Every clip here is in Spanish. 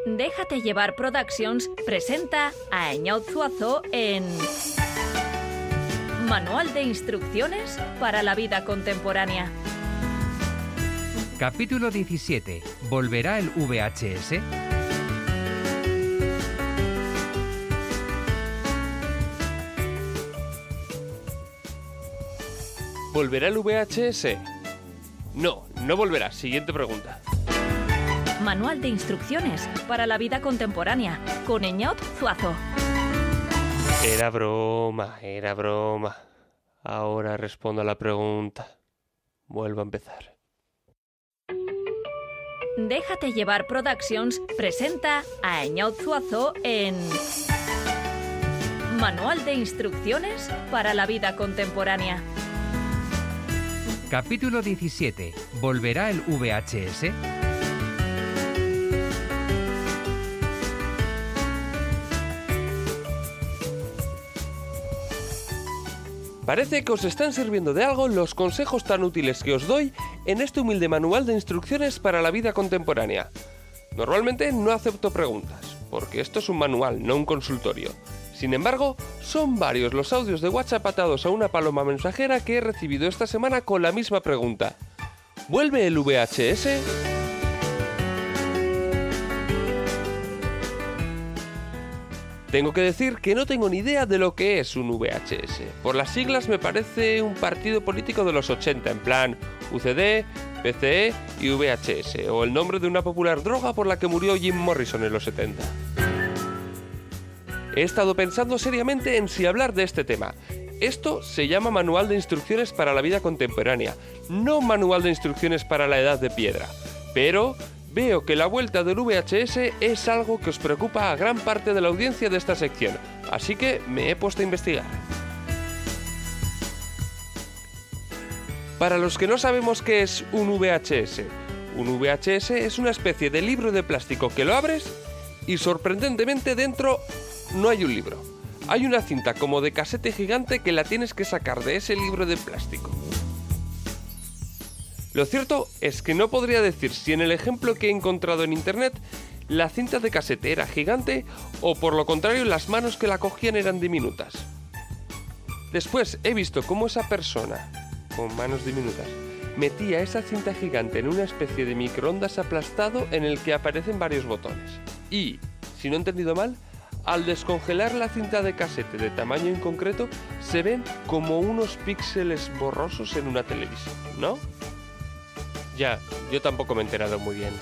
Déjate llevar Productions presenta a Eñaut Zuazo en Manual de Instrucciones para la Vida Contemporánea. Capítulo 17. ¿Volverá el VHS? ¿Volverá el VHS? No, no volverá. Siguiente pregunta. Manual de Instrucciones para la Vida Contemporánea con Eñaut Zuazo. Era broma. Ahora respondo a la pregunta. Vuelvo a empezar. Déjate llevar Productions presenta a Eñaut Zuazo en Manual de Instrucciones para la Vida Contemporánea. Capítulo 17. ¿Volverá el VHS? Parece que os están sirviendo de algo los consejos tan útiles que os doy en este humilde manual de instrucciones para la vida contemporánea. Normalmente no acepto preguntas, porque esto es un manual, no un consultorio. Sin embargo, son varios los audios de WhatsApp atados a una paloma mensajera que he recibido esta semana con la misma pregunta. ¿Vuelve el VHS? Tengo que decir que no tengo ni idea de lo que es un VHS. Por las siglas me parece un partido político de los 80, en plan UCD, PCE y VHS, o el nombre de una popular droga por la que murió Jim Morrison en los 70. He estado pensando seriamente en si hablar de este tema. Esto se llama Manual de Instrucciones para la Vida Contemporánea, no Manual de Instrucciones para la Edad de Piedra. Pero veo que la vuelta del VHS es algo que os preocupa a gran parte de la audiencia de esta sección, así que me he puesto a investigar. Para los que no sabemos qué es un VHS es una especie de libro de plástico que lo abres y sorprendentemente dentro no hay un libro. Hay una cinta como de casete gigante que la tienes que sacar de ese libro de plástico. Lo cierto es que no podría decir si en el ejemplo que he encontrado en internet la cinta de casete era gigante o por lo contrario las manos que la cogían eran diminutas. Después he visto cómo esa persona, con manos diminutas, metía esa cinta gigante en una especie de microondas aplastado en el que aparecen varios botones. Y, si no he entendido mal, al descongelar la cinta de casete de tamaño en concreto se ven como unos píxeles borrosos en una televisión, ¿no? Ya, yo tampoco me he enterado muy bien.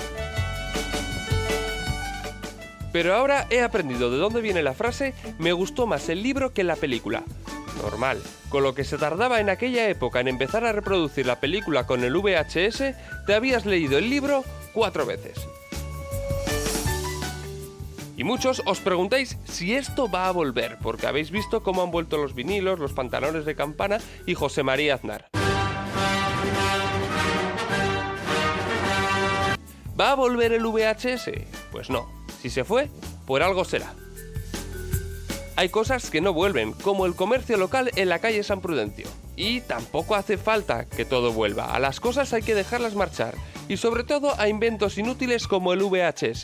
Pero ahora he aprendido de dónde viene la frase "me gustó más el libro que la película". Normal, con lo que se tardaba en aquella época en empezar a reproducir la película con el VHS, te habías leído el libro 4 veces. Y muchos os preguntáis si esto va a volver, porque habéis visto cómo han vuelto los vinilos, los pantalones de campana y José María Aznar. ¿Va a volver el VHS? Pues no. Si se fue, por algo será. Hay cosas que no vuelven, como el comercio local en la calle San Prudencio. Y tampoco hace falta que todo vuelva. A las cosas hay que dejarlas marchar. Y sobre todo a inventos inútiles como el VHS.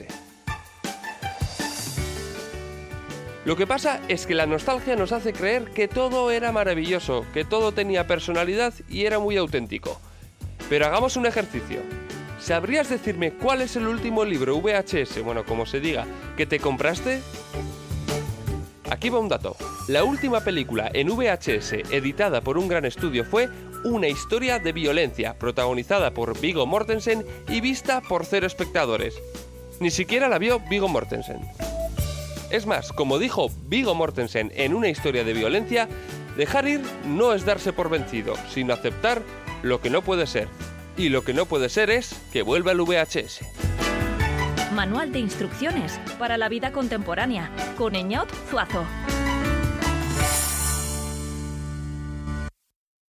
Lo que pasa es que la nostalgia nos hace creer que todo era maravilloso, que todo tenía personalidad y era muy auténtico. Pero hagamos un ejercicio. ¿Sabrías decirme cuál es el último libro VHS, bueno, como se diga, que te compraste? Aquí va un dato. La última película en VHS editada por un gran estudio fue Una historia de violencia, protagonizada por Viggo Mortensen y vista por 0 espectadores. Ni siquiera la vio Viggo Mortensen. Es más, como dijo Viggo Mortensen en Una historia de violencia, dejar ir no es darse por vencido, sino aceptar lo que no puede ser. Y lo que no puede ser es que vuelva el VHS. Manual de Instrucciones para la Vida Contemporánea con Eñaut Zuazo.